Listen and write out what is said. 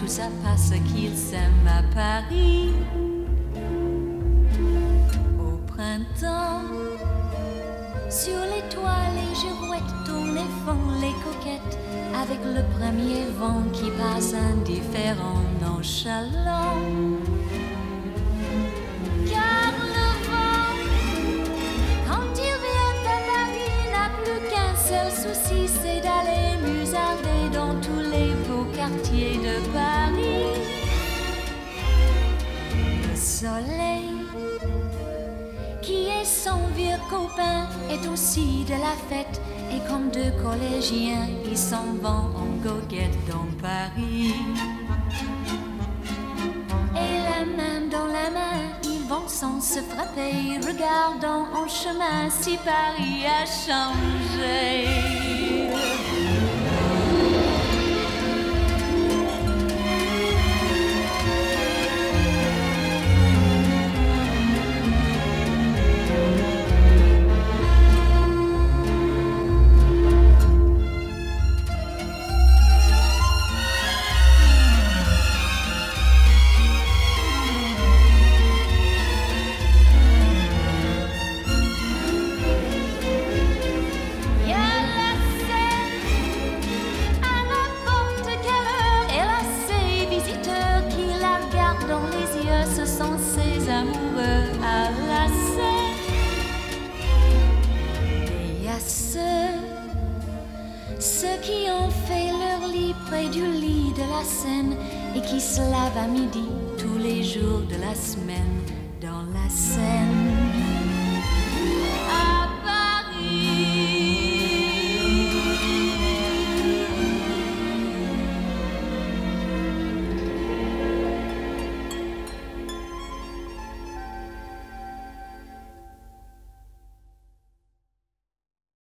tout ça parce qu'ils s'aiment à Paris. Au printemps, sur les toits, les girouettes tournent et font les coquettes avec le premier vent qui passe indifférent, nonchalant. Car le vent, quand il vient à Paris, n'a plus qu'un seul souci, c'est d'aller musarder dans tous les beaux quartiers de Paris. Le soleil, qui est son vieux copain, est aussi de la fête. Et comme deux collégiens, ils s'en vont en goguette dans Paris. Et la main dans la main, ils vont sans se frapper, regardant en chemin si Paris a changé. Ceux qui ont fait leur lit près du lit de la Seine et qui se lavent à midi tous les jours de la semaine dans la Seine.